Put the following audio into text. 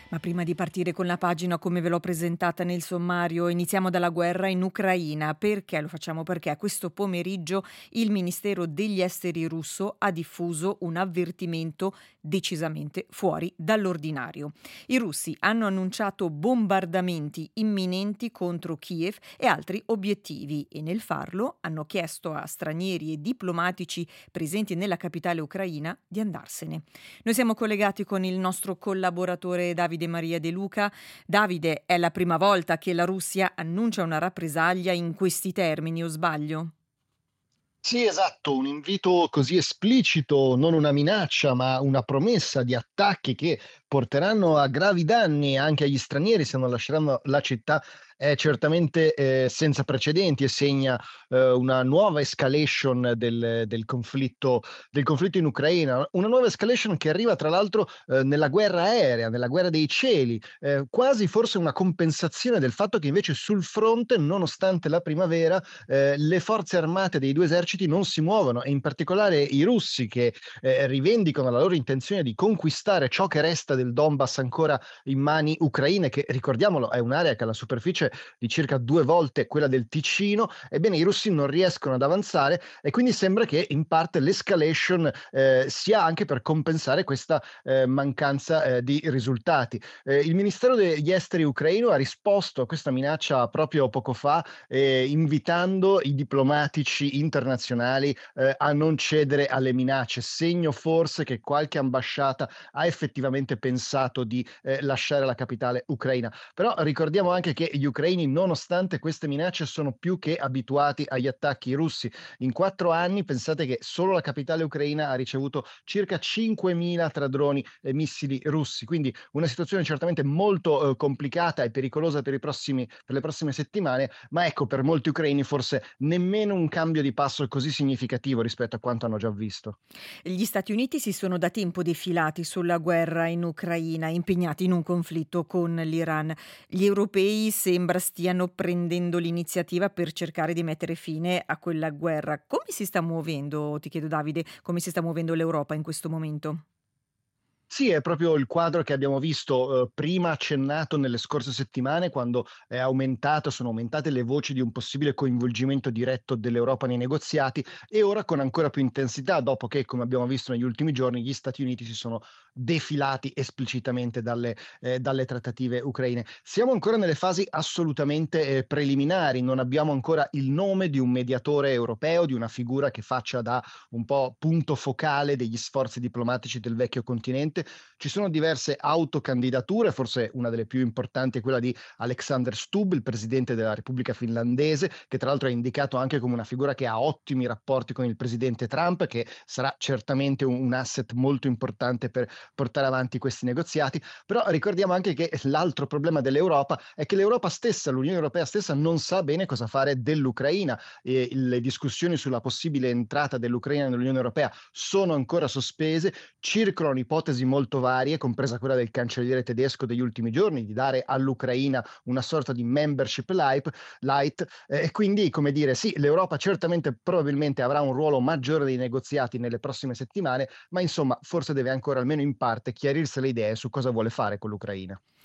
Ma prima di partire con la pagina come ve l'ho presentata nel sommario, iniziamo dalla guerra in Ucraina. Perché lo facciamo? Perché questo pomeriggio il Ministero degli Esteri russo ha diffuso un avvertimento decisamente fuori dall'ordinario. I russi hanno annunciato bombardamenti imminenti contro Kiev e altri obiettivi e nel farlo hanno chiesto a stranieri e diplomatici presenti nella capitale ucraina di andarsene. Noi siamo collegati con il nostro collaboratore Davide Maria De Luca. Davide, è la prima volta che la Russia annuncia una rappresaglia in questi termini, o sbaglio? Sì, esatto, un invito così esplicito, non una minaccia, ma una promessa di attacchi che porteranno a gravi danni anche agli stranieri se non lasceranno la città, è certamente senza precedenti e segna una nuova escalation del conflitto in Ucraina, una nuova escalation che arriva tra l'altro nella guerra aerea, nella guerra dei cieli, quasi forse una compensazione del fatto che invece sul fronte, nonostante la primavera, le forze armate dei due eserciti non si muovono e in particolare i russi che rivendicano la loro intenzione di conquistare ciò che resta del Donbass ancora in mani ucraine, che ricordiamolo è un'area che ha la superficie di circa 2 volte quella del Ticino. Ebbene, i russi non riescono ad avanzare e quindi sembra che in parte l'escalation sia anche per compensare questa mancanza di risultati. Il Ministero degli Esteri ucraino ha risposto a questa minaccia proprio poco fa, invitando i diplomatici internazionali a non cedere alle minacce, segno forse che qualche ambasciata ha effettivamente pensato di lasciare la capitale ucraina. Però ricordiamo anche che gli ucraini, nonostante queste minacce, sono più che abituati agli attacchi russi. In 4 anni pensate che solo la capitale ucraina ha ricevuto circa 5.000 tra droni e missili russi, quindi una situazione certamente molto complicata e pericolosa per le prossime settimane, ma ecco, per molti ucraini forse nemmeno un cambio di passo così significativo rispetto a quanto hanno già visto. Gli Stati Uniti si sono da tempo defilati sulla guerra in Ucraina, impegnati in un conflitto con l'Iran. Gli europei sembra stiano prendendo l'iniziativa per cercare di mettere fine a quella guerra. Come si sta muovendo, ti chiedo Davide, come si sta muovendo l'Europa in questo momento? Sì, è proprio il quadro che abbiamo visto, prima accennato nelle scorse settimane quando sono aumentate le voci di un possibile coinvolgimento diretto dell'Europa nei negoziati e ora con ancora più intensità dopo che, come abbiamo visto negli ultimi giorni, gli Stati Uniti si sono defilati esplicitamente dalle trattative ucraine. Siamo ancora nelle fasi assolutamente, preliminari, non abbiamo ancora il nome di un mediatore europeo, di una figura che faccia da un po' punto focale degli sforzi diplomatici del vecchio continente. Ci sono diverse autocandidature, forse una delle più importanti è quella di Alexander Stubb, il presidente della Repubblica finlandese, che tra l'altro è indicato anche come una figura che ha ottimi rapporti con il presidente Trump, che sarà certamente un asset molto importante per portare avanti questi negoziati. Però ricordiamo anche che l'altro problema dell'Europa è che l'Europa stessa, l'Unione Europea stessa, non sa bene cosa fare dell'Ucraina. E le discussioni sulla possibile entrata dell'Ucraina nell'Unione Europea sono ancora sospese, circolano ipotesi molto varie, compresa quella del cancelliere tedesco degli ultimi giorni, di dare all'Ucraina una sorta di membership light, e quindi, come dire, sì, l'Europa certamente probabilmente avrà un ruolo maggiore dei negoziati nelle prossime settimane, ma insomma forse deve ancora almeno in parte chiarirsi le idee su cosa vuole fare con l'Ucraina.